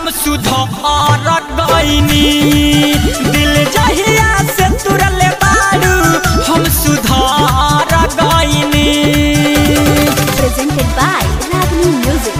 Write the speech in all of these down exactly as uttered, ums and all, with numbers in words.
हम सुधार गईनी। दिल जहिया से तुरले बारू हम सुधार गईनी। Presented by Ragini Music.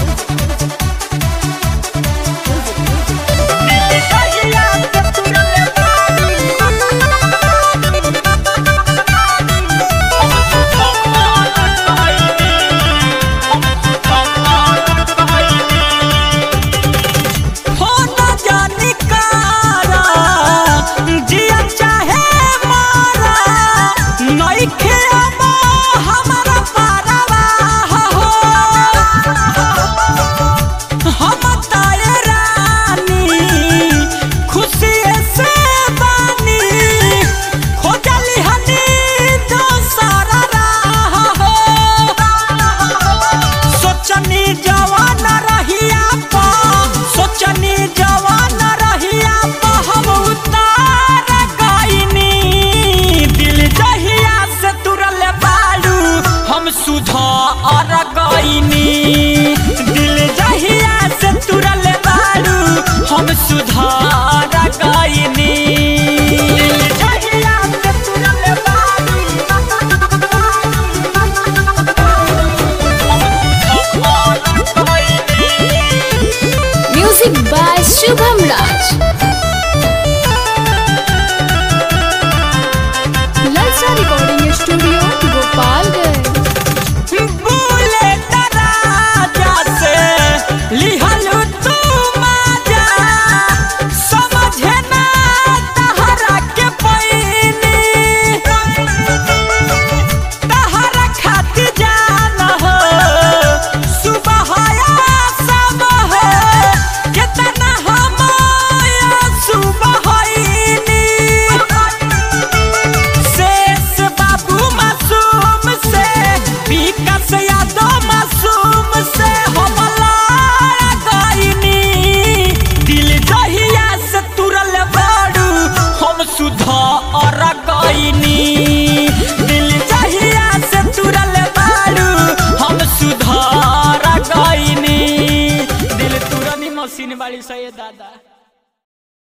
सुधार गईनी। दिल जहिया से तुरले बारू हम सुधार गईनी। दिल जहिया से तुरले बारू Music by Shubham Raj. Lalsa Recording Studio, Gopalganj. लिहलु तू माजा समझे ना तहरा के पैनी। तहरा खाती जान हो सुबह या शाम हो कितना हम सुबह होइनी। शेष बाबू मासूम से विकास यादव मासूम से सुधार गईनी। दिल जहिया से तुरले बारू हम सुधार गईनी। दिल तुरनी मशीन वाली सही दादा।